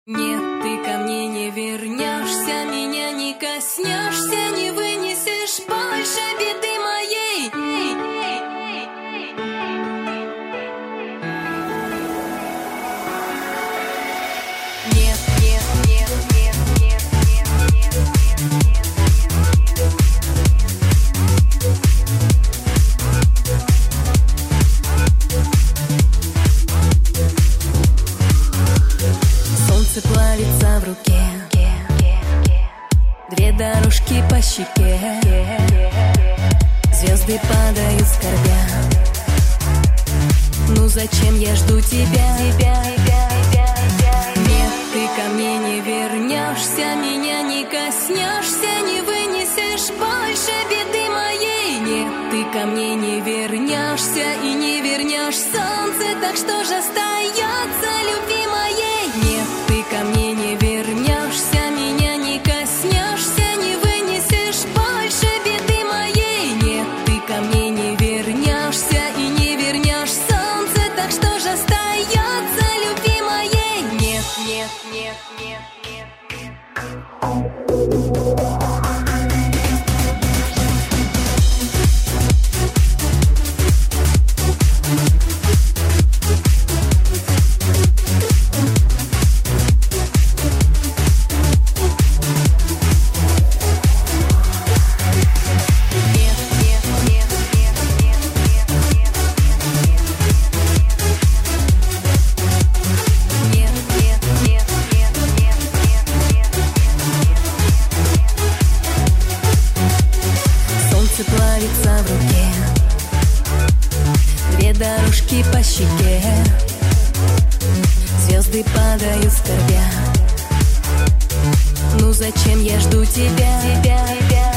Нет, ты ко мне не вернешься, меня не коснешься, не вынесешь больше беды моей. Нет, нет, нет, нет, нет, нет, нет, нет, солнце плавится в руке, две дорожки по щеке, звезды падают скорбя. Ну зачем я жду тебя? Нет, ты ко мне не вернешься, меня не коснешься, не вынесешь больше беды моей. Нет, ты ко мне не вернешься и не вернешь солнце, так что же остается любви моей? Нет, ты ко мне не вернешься, меня не коснешься, не вынесешь больше беды моей. Нет, ты ко мне не вернешься и не вернешь солнце, так что же остается любви моей? Нет, нет, нет, нет, нет, нет. Солнце плавится в руке, две дорожки по щеке, звезды падают скорбя. Ну зачем я жду тебя?